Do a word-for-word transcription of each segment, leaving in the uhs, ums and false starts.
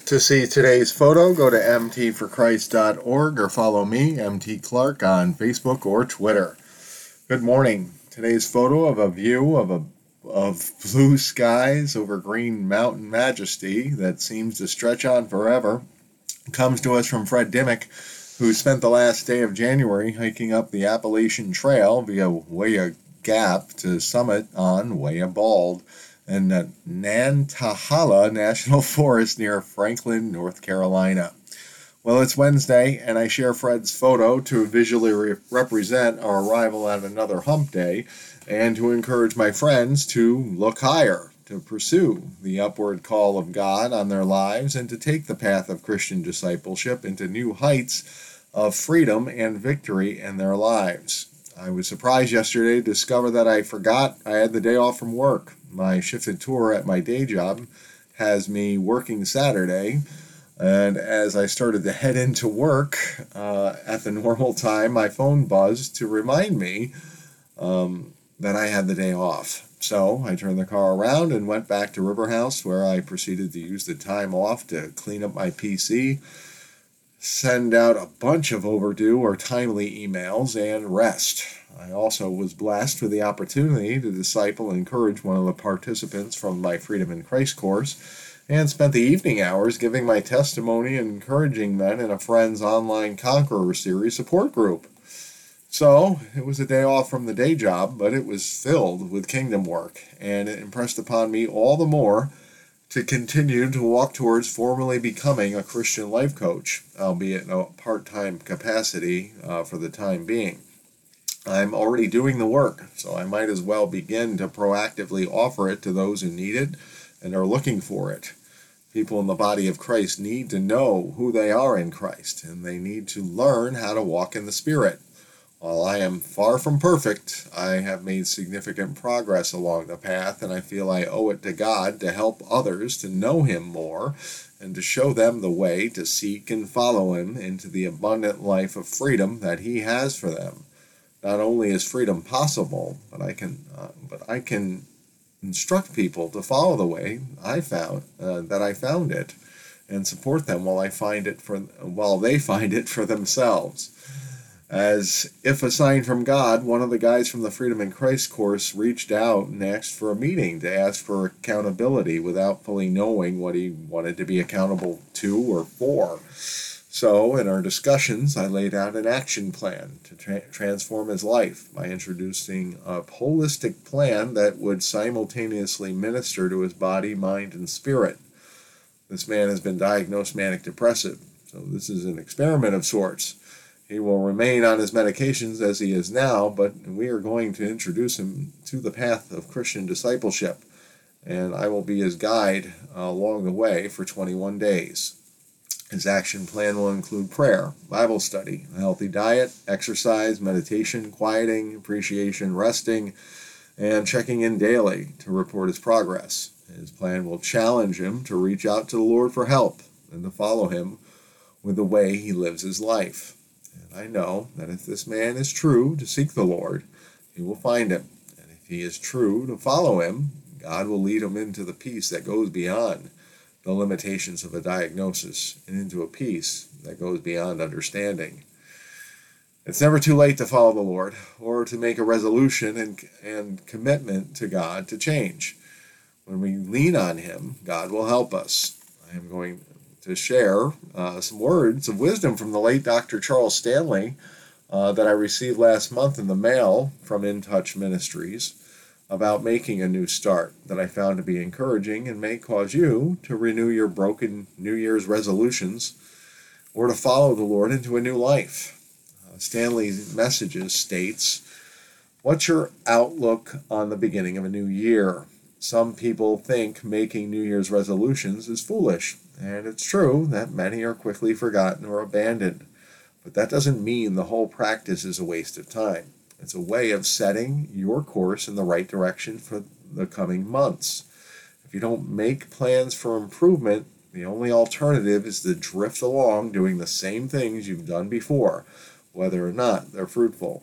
To see today's photo, go to m t for christ dot org or follow me, M T Clark, on Facebook or Twitter. Good morning. Today's photo of a view of a of blue skies over green mountain majesty that seems to stretch on forever comes to us from Fred Dimmick, who spent the last day of January hiking up the Appalachian Trail via Weah Gap to summit on Weah Bald in the Nantahala National Forest near Franklin, North Carolina. Well, it's Wednesday, and I share Fred's photo to visually re- represent our arrival at another hump day and to encourage my friends to look higher, to pursue the upward call of God on their lives, and to take the path of Christian discipleship into new heights of freedom and victory in their lives. I was surprised yesterday to discover that I forgot I had the day off from work. My shifted tour at my day job has me working Saturday, and as I started to head into work uh, at the normal time, my phone buzzed to remind me um, that I had the day off. So I turned the car around and went back to River House, where I proceeded to use the time off to clean up my P C, send out a bunch of overdue or timely emails, and rest. I also was blessed with the opportunity to disciple and encourage one of the participants from my Freedom in Christ course, and spent the evening hours giving my testimony and encouraging men in a Friends Online Conqueror Series support group. So, it was a day off from the day job, but it was filled with kingdom work, and it impressed upon me all the more to continue to walk towards formally becoming a Christian life coach, albeit in a part-time capacity uh, for the time being. I'm already doing the work, so I might as well begin to proactively offer it to those who need it and are looking for it. People in the body of Christ need to know who they are in Christ, and they need to learn how to walk in the Spirit. While I am far from perfect, I have made significant progress along the path, and I feel I owe it to God to help others to know Him more and to show them the way to seek and follow Him into the abundant life of freedom that He has for them. Not only is freedom possible, but I can, uh, but I can instruct people to follow the way I found uh, that I found it, and support them while I find it for while they find it for themselves. As if a sign from God, one of the guys from the Freedom in Christ course reached out and asked for a meeting to ask for accountability without fully knowing what he wanted to be accountable to or for. So, in our discussions, I laid out an action plan to tra- transform his life by introducing a holistic plan that would simultaneously minister to his body, mind, and spirit. This man has been diagnosed manic depressive, so this is an experiment of sorts. He will remain on his medications as he is now, but we are going to introduce him to the path of Christian discipleship, and I will be his guide uh, along the way for twenty-one days. His action plan will include prayer, Bible study, a healthy diet, exercise, meditation, quieting, appreciation, resting, and checking in daily to report his progress. His plan will challenge him to reach out to the Lord for help and to follow Him with the way he lives his life. And I know that if this man is true to seek the Lord, he will find Him. And if he is true to follow Him, God will lead him into the peace that goes beyond the limitations of a diagnosis and into a peace that goes beyond understanding. It's never too late to follow the Lord or to make a resolution and, and commitment to God to change. When we lean on Him, God will help us. I am going to share uh, some words of wisdom from the late Doctor Charles Stanley uh, that I received last month in the mail from In Touch Ministries about making a new start that I found to be encouraging and may cause you to renew your broken New Year's resolutions or to follow the Lord into a new life. Uh, Stanley's messages states, "What's your outlook on the beginning of a new year? Some people think making New Year's resolutions is foolish, and it's true that many are quickly forgotten or abandoned. But that doesn't mean the whole practice is a waste of time. It's a way of setting your course in the right direction for the coming months. If you don't make plans for improvement, the only alternative is to drift along doing the same things you've done before, whether or not they're fruitful.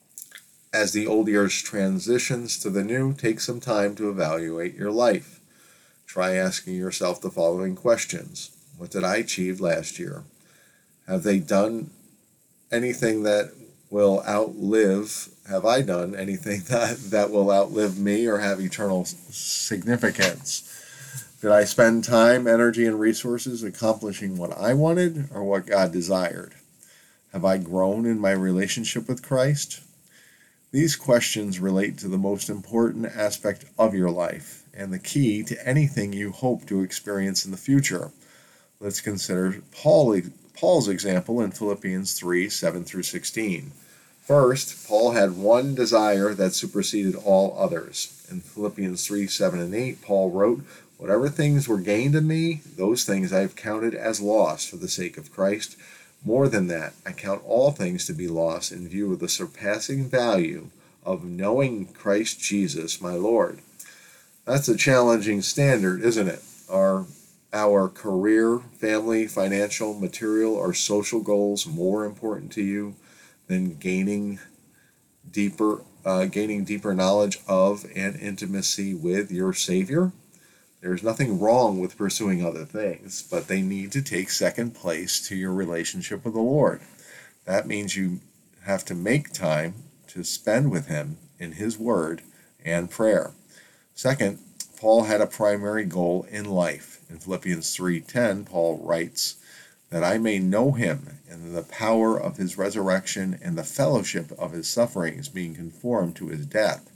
As the old year transitions to the new, take some time to evaluate your life. Try asking yourself the following questions. What did I achieve last year? Have they done anything that will outlive, have I done anything that, that will outlive me or have eternal significance? Did I spend time, energy, and resources accomplishing what I wanted or what God desired? Have I grown in my relationship with Christ? These questions relate to the most important aspect of your life and the key to anything you hope to experience in the future. Let's consider Paul, Paul's example in Philippians three, seven through sixteen. First, Paul had one desire that superseded all others. In Philippians three, seven, and eight, Paul wrote, "Whatever things were gained to me, those things I have counted as loss for the sake of Christ. More than that, I count all things to be lost in view of the surpassing value of knowing Christ Jesus, my Lord." That's a challenging standard, isn't it? Are our career, family, financial, material, or social goals more important to you than gaining deeper, uh, gaining deeper knowledge of and intimacy with your Savior? There's nothing wrong with pursuing other things, but they need to take second place to your relationship with the Lord. That means you have to make time to spend with Him in His Word and prayer. Second, Paul had a primary goal in life. In Philippians three ten, Paul writes, "That I may know Him and the power of His resurrection and the fellowship of His sufferings, being conformed to His death."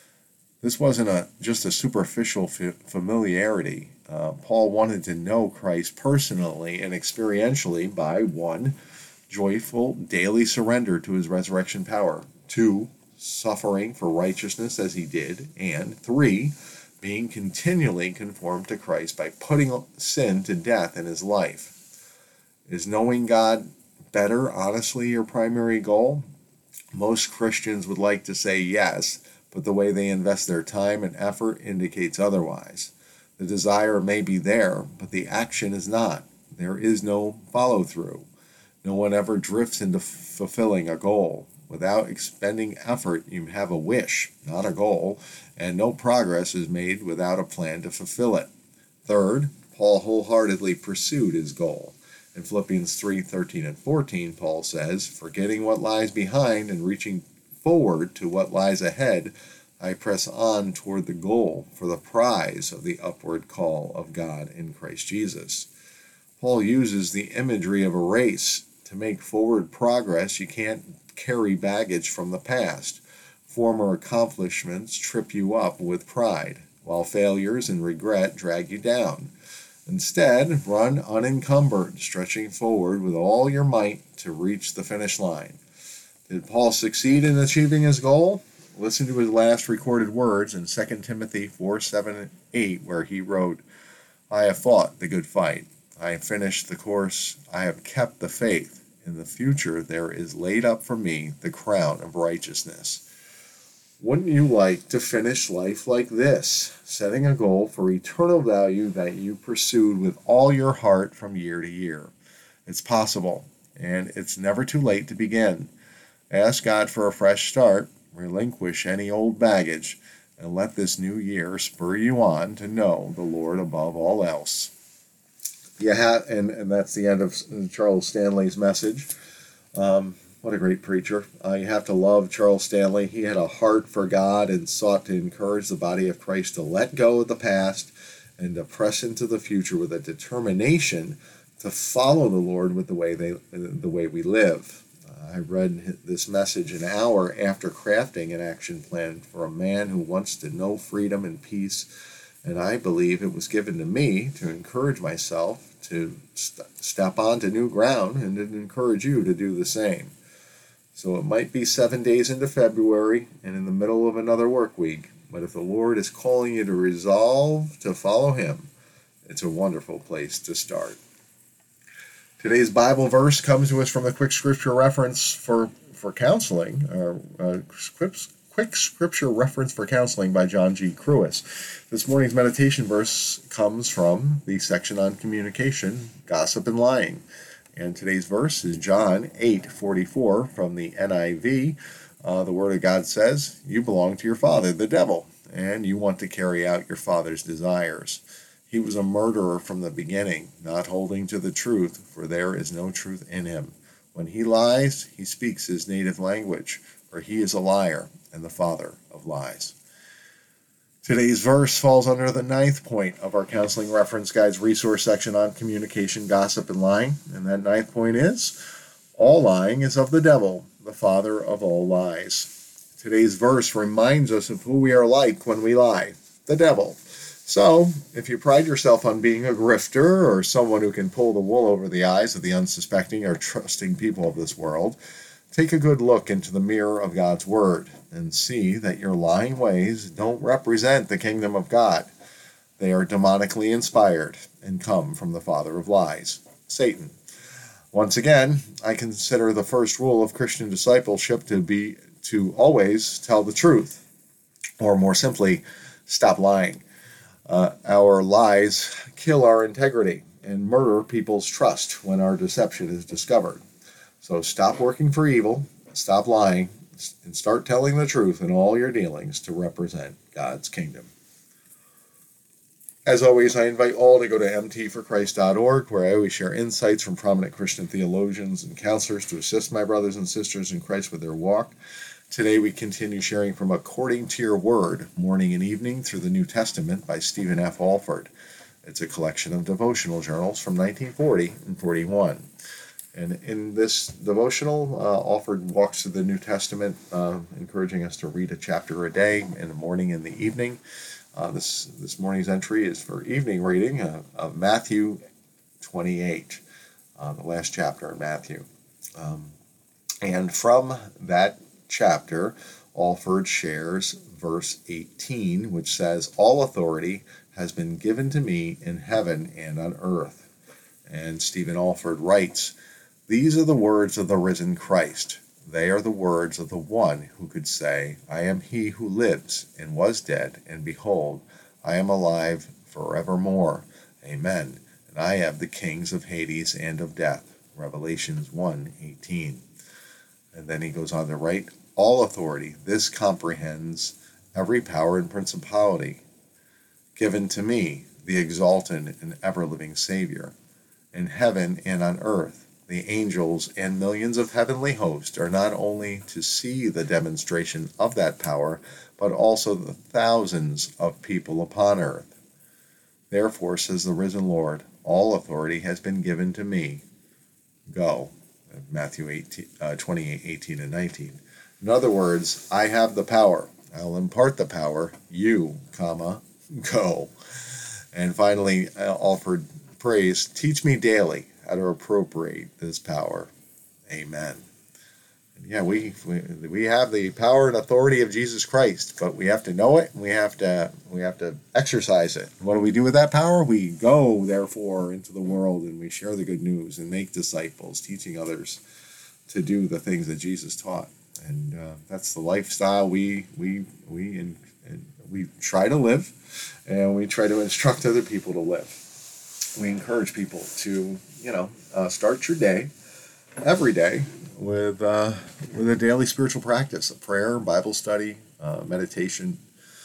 This wasn't a just a superficial familiarity. Uh, Paul wanted to know Christ personally and experientially by one, joyful daily surrender to His resurrection power, two, suffering for righteousness as He did, and three, being continually conformed to Christ by putting sin to death in His life. Is knowing God better honestly your primary goal? Most Christians would like to say yes, but the way they invest their time and effort indicates otherwise. The desire may be there, but the action is not. There is no follow-through. No one ever drifts into fulfilling a goal. Without expending effort, you have a wish, not a goal, and no progress is made without a plan to fulfill it. Third, Paul wholeheartedly pursued his goal. In Philippians three, thirteen, and fourteen, Paul says, "Forgetting what lies behind and reaching forward to what lies ahead, I press on toward the goal for the prize of the upward call of God in Christ Jesus." Paul uses the imagery of a race. To make forward progress, you can't carry baggage from the past. Former accomplishments trip you up with pride, while failures and regret drag you down. Instead, run unencumbered, stretching forward with all your might to reach the finish line. Did Paul succeed in achieving his goal? Listen to his last recorded words in Second Timothy four, seven, and eight, where he wrote, "I have fought the good fight. I have finished the course. I have kept the faith. In the future there is laid up for me the crown of righteousness." Wouldn't you like to finish life like this, setting a goal for eternal value that you pursued with all your heart from year to year? It's possible, and it's never too late to begin. Ask God for a fresh start, relinquish any old baggage, and let this new year spur you on to know the Lord above all else. You have, and, and that's the end of Charles Stanley's message. Um, what a great preacher. Uh, you have to love Charles Stanley. He had a heart for God and sought to encourage the body of Christ to let go of the past and to press into the future with a determination to follow the Lord with the way they, the way we live. Uh, I read this message an hour after crafting an action plan for a man who wants to know freedom and peace, and I believe it was given to me to encourage myself to st- step onto new ground and to encourage you to do the same. So it might be seven days into February and in the middle of another work week, but if the Lord is calling you to resolve to follow Him, it's a wonderful place to start. Today's Bible verse comes to us from the Quick Scripture Reference for, for Counseling, uh, uh, Quick Scripture Reference for Counseling by John G. Crewis. This morning's meditation verse comes from the section on communication, gossip, and lying. And today's verse is John eight forty-four from the N I V. Uh, the Word of God says, "You belong to your father, the devil, and you want to carry out your father's desires. He was a murderer from the beginning, not holding to the truth, for there is no truth in him. When he lies, he speaks his native language, for he is a liar and the father of lies. Today's verse falls under the ninth point of our Counseling Reference Guide's resource section on communication, gossip, and lying. And that ninth point is, all lying is of the devil, the father of all lies. Today's verse reminds us of who we are like when we lie, the devil. So, if you pride yourself on being a grifter or someone who can pull the wool over the eyes of the unsuspecting or trusting people of this world, take a good look into the mirror of God's Word and see that your lying ways don't represent the kingdom of God. They are demonically inspired and come from the father of lies, Satan. Once again, I consider the first rule of Christian discipleship to be to always tell the truth, or more simply, stop lying. Uh, our lies kill our integrity and murder people's trust when our deception is discovered. So stop working for evil, stop lying, and start telling the truth in all your dealings to represent God's kingdom. As always, I invite all to go to m t for christ dot org, where I always share insights from prominent Christian theologians and counselors to assist my brothers and sisters in Christ with their walk. Today we continue sharing from According to Your Word, Morning and Evening Through the New Testament by Stephen F. Alford. It's a collection of devotional journals from nineteen forty and forty-one. And in this devotional, uh, Alford walks through the New Testament, uh, encouraging us to read a chapter a day in the morning and the evening. Uh, this, this morning's entry is for evening reading uh, of Matthew twenty-eight, uh, the last chapter in Matthew. Um, and from that chapter, Alford shares verse eighteen, which says, all authority has been given to me in heaven and on earth. And Stephen Alford writes, these are the words of the risen Christ. They are the words of the one who could say, I am he who lives and was dead, and behold, I am alive forevermore. Amen. And I have the kings of Hades and of death. Revelations one eighteen. And then he goes on to write, all authority, this comprehends every power and principality given to me, the exalted and ever-living Savior. In heaven and on earth, the angels and millions of heavenly hosts are not only to see the demonstration of that power, but also the thousands of people upon earth. Therefore, says the risen Lord, all authority has been given to me. Go. Matthew eighteen, uh, twenty-eight, eighteen, and nineteen. In other words, I have the power. I'll impart the power. You, comma, go. And finally, Alford prays, teach me daily how to appropriate this power. Amen. And yeah, we, we we have the power and authority of Jesus Christ, but we have to know it, and we have to we have to exercise it. What do we do with that power? We go, therefore, into the world, and we share the good news and make disciples, teaching others to do the things that Jesus taught. And uh, that's the lifestyle we we we in, in, we try to live, and we try to instruct other people to live. We encourage people to, you know, uh, start your day, every day, with uh, with a daily spiritual practice of prayer, Bible study, uh, meditation,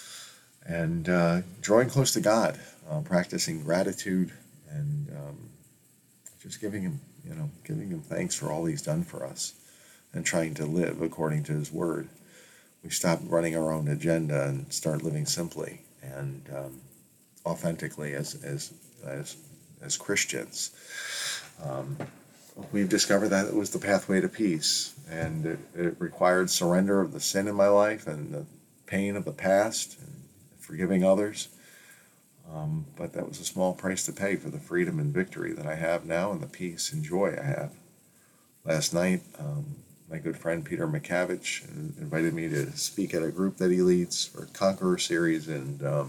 and uh, drawing close to God, uh, practicing gratitude, and um, just giving Him, you know, giving Him thanks for all He's done for us, and trying to live according to His Word. We stop running our own agenda and start living simply and um, authentically as as as as Christians. Um, we've discovered that it was the pathway to peace, and it, it required surrender of the sin in my life and the pain of the past and forgiving others. Um, but that was a small price to pay for the freedom and victory that I have now and the peace and joy I have. Last night, um, my good friend Peter McCavich invited me to speak at a group that he leads for Conqueror Series, and um,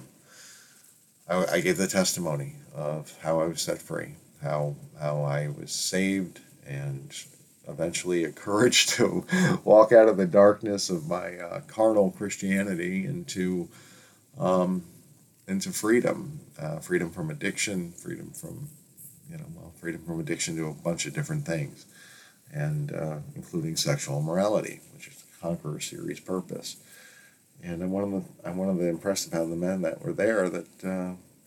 I, I gave the testimony of how I was set free, how how I was saved, and eventually encouraged to walk out of the darkness of my uh, carnal Christianity into um, into freedom, uh, freedom from addiction, freedom from you know well, freedom from addiction to a bunch of different things, and uh, including sexual immorality, which is the Conqueror Series purpose. And I'm one of the I'm one of the impressed about the men that were there that uh,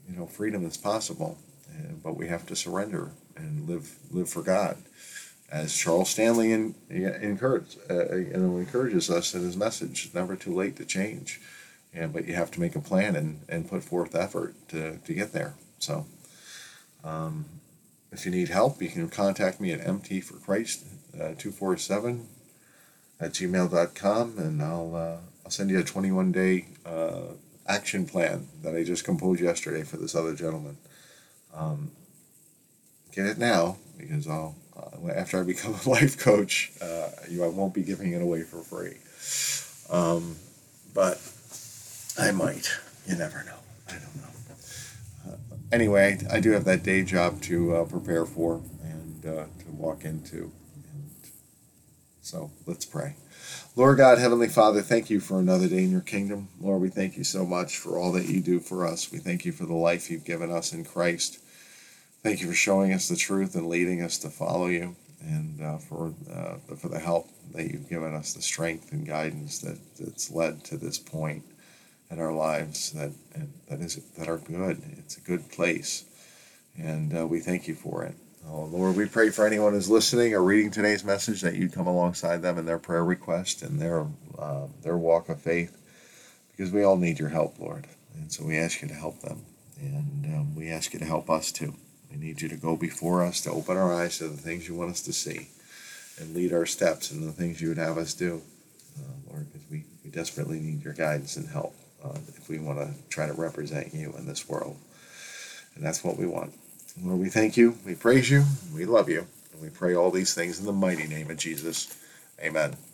you know, freedom is possible, and, but we have to surrender and live live for God. As Charles Stanley in, encourage, uh, you know, encourages us in his message, it's never too late to change. And, but you have to make a plan and, and put forth effort to, to get there. So um, if you need help, you can contact me at m t for christ two four seven at gmail dot com, and I'll, uh, I'll send you a twenty-one day uh, action plan that I just composed yesterday for this other gentleman. Um, get it now, because I'll Uh, after I become a life coach, uh, you, I won't be giving it away for free. Um, but I might. You never know. I don't know. Uh, anyway, I do have that day job to uh, prepare for and uh, to walk into. And so let's pray. Lord God, Heavenly Father, thank you for another day in your kingdom. Lord, we thank you so much for all that you do for us. We thank you for the life you've given us in Christ. Thank you for showing us the truth and leading us to follow you, and uh, for uh, for the help that you've given us, the strength and guidance that, that's led to this point in our lives that and that is that are good. It's a good place, and uh, we thank you for it. Oh, Lord, we pray for anyone who's listening or reading today's message that you come alongside them in their prayer request and their uh, their walk of faith, because we all need your help, Lord, and so we ask you to help them, and um, we ask you to help us too. We need you to go before us, to open our eyes to the things you want us to see, and lead our steps in the things you would have us do, uh, Lord, because we, we desperately need your guidance and help uh, if we want to try to represent you in this world. And that's what we want. Lord, we thank you, we praise you, we love you, and we pray all these things in the mighty name of Jesus. Amen.